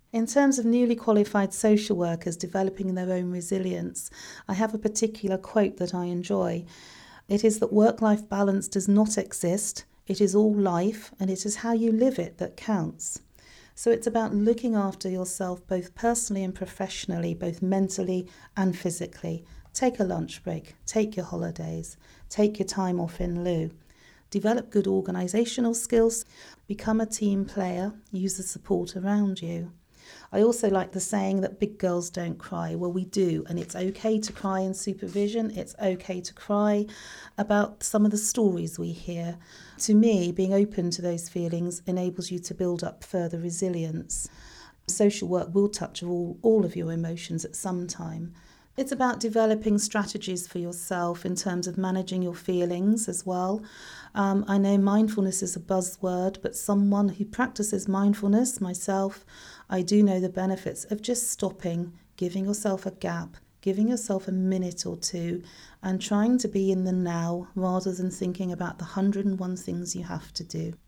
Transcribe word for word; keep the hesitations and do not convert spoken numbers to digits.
In terms of newly qualified social workers developing their own resilience, I have a particular quote that I enjoy. It is that work-life balance does not exist. It is all life, and it is how you live it that counts. So it's about looking after yourself both personally and professionally, both mentally and physically. Take a lunch break, take your holidays, take your time off in lieu. Develop good organisational skills, become a team player, use the support around you. I also like the saying that big girls don't cry. Well, we do, and it's okay to cry in supervision. It's okay to cry about some of the stories we hear. To me, being open to those feelings enables you to build up further resilience. Social work will touch all, all of your emotions at some time. It's about developing strategies for yourself in terms of managing your feelings as well. Um, I know mindfulness is a buzzword, but someone who practices mindfulness, myself, I do know the benefits of just stopping, giving yourself a gap, giving yourself a minute or two, and trying to be in the now rather than thinking about the hundred and one things you have to do.